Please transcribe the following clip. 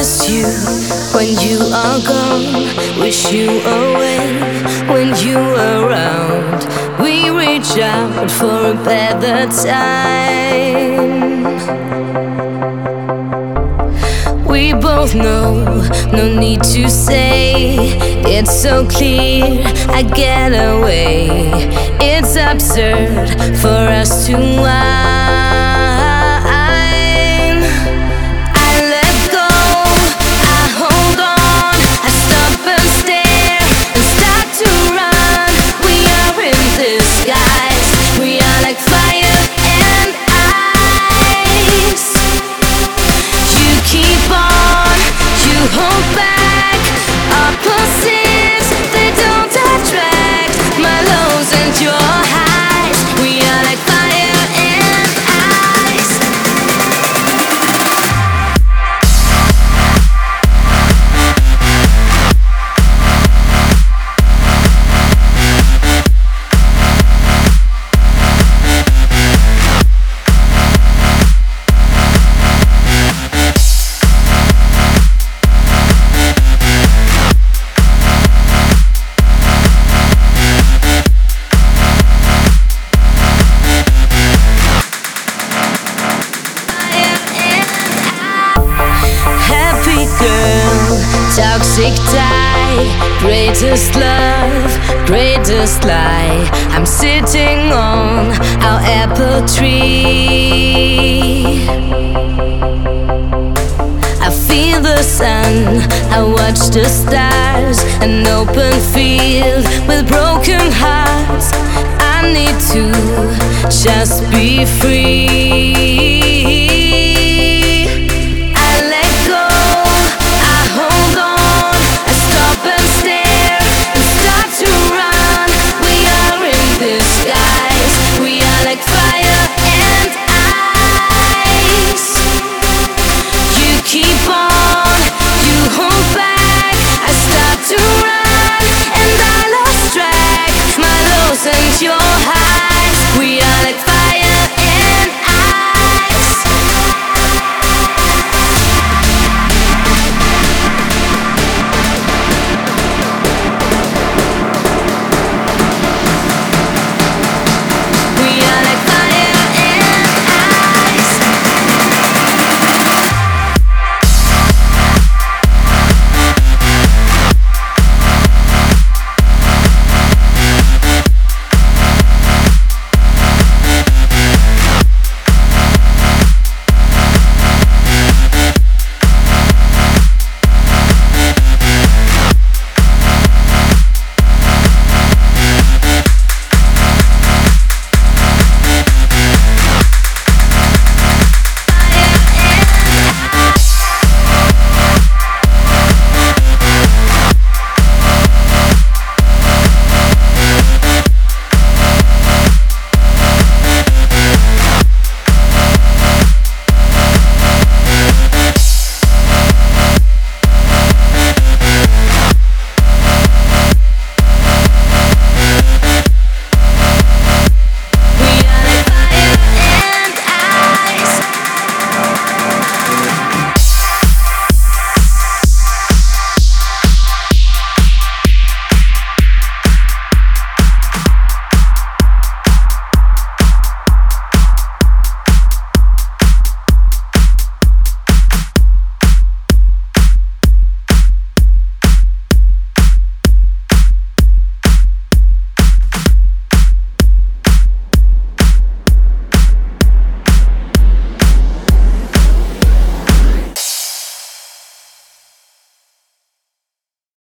miss you when you are gone, wish you away when you are around. We reach out for a better time. We both know, no need to say, it's so clear I get away. It's absurd for us to whine. I let go, I hold on, I stop and stare and start to run. We are in disguise, we are like fire and ice. You keep on, you hold back, opposites, they don't attract. My lows and your highs, we are like fire and ice. Toxic tie, greatest love, greatest lie. I'm sitting on our apple tree. I feel the sun, I watch the stars. An open field with broken hearts. I need to just be free.